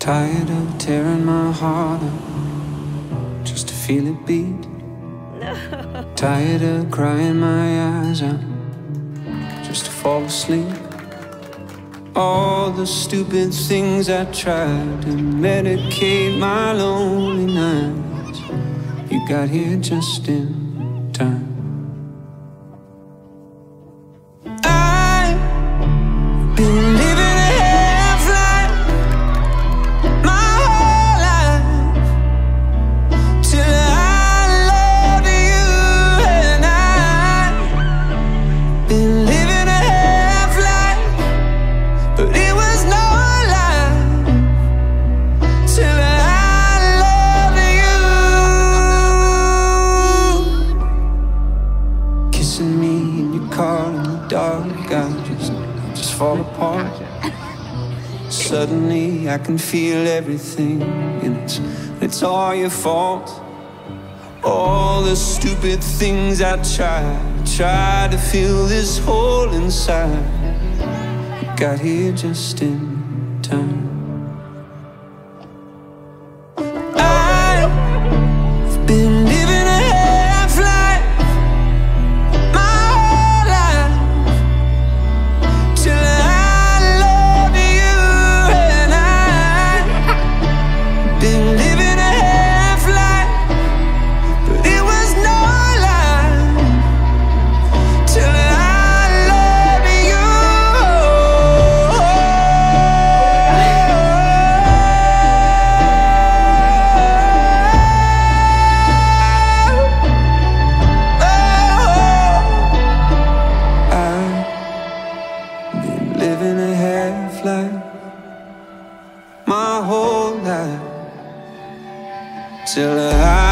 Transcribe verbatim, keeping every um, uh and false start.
Tired of tearing my heart up just to feel it beat. Tired of crying my eyes out just to fall asleep. All the stupid things I tried to medicate my lonely nights, you got here just in time. I've been living a half-life my whole life till I love you, and I've been living a half-life, but it was no lie till I love you. Kissing me in your car in the dark, I just, I just fall apart. Suddenly I can feel everything, and it's, it's all your fault. All the stupid things I tried, tried to fill this hole inside, got here just in time. I've been living a half-life my whole life till I love you, and I've been living a half-life, but it was no lie till I love you. I've been living a half-life my whole life till I